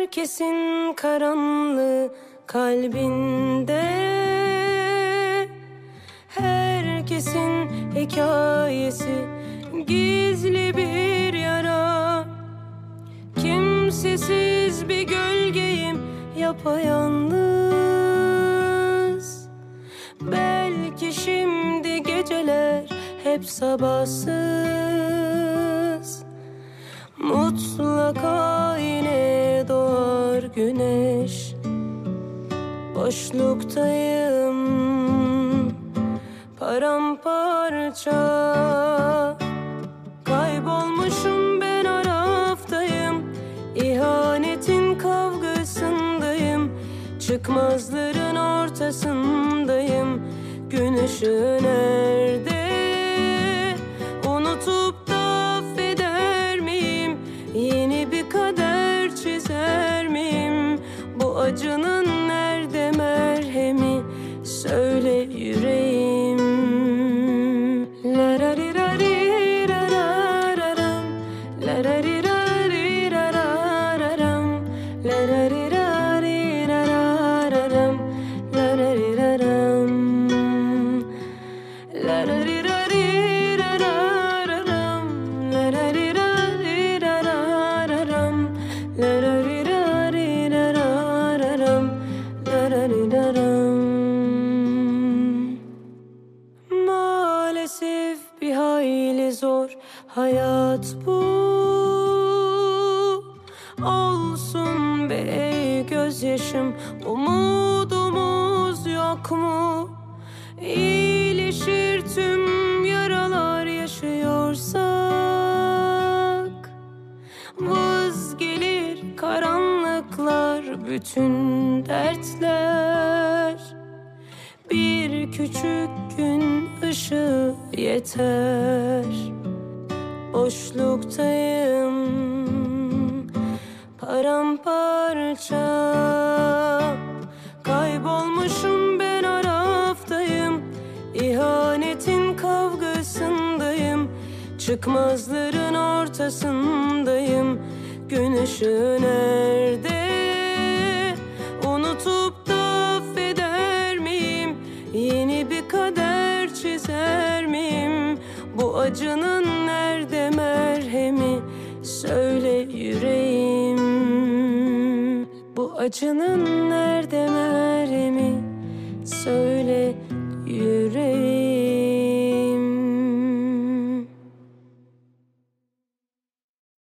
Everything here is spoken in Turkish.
Herkesin karanlığı kalbinde, herkesin hikayesi gizli bir yara. Kimsesiz bir gölgeyim yapayalnız. Belki şimdi geceler hep sabahsız. Mutlaka yine doğar güneş. Boşluktayım, paramparça. Kaybolmuşum ben araftayım. İhanetin kavgasındayım. Çıkmazların ortasındayım. Gün ışığı nerede? Unutup da affeder miyim? Yeni bir kader çizer miyim? Bu acının nerede merhemi? Söyle yüreğim. Lararirirarararam, lararirirarararam, lararirirarararam, lararirirararam, lararirirarararam, lararirirarararam, lararirirarararam, lararirirararam. Maalesef bir hayli zor hayat bu. Olsun be ey gözyaşım, umudumuz yok mu? İyileşir tüm yaralar yaşıyorsak. Vız gelir karanlıklar, bütün dertler. Bir küçük gün ışığı yeter. Boşluktayım, paramparça. Kaybolmuşum ben araftayım. İhanetin kavgasındayım. Çıkmazların ortasındayım. Gün ışığı nerede? Unutup da affeder miyim? Yeni bir kader çizer miyim? Bu acının nerede merhemi? Söyle yüreğim. Bu acının nerede merhemi? Söyle yüreğim.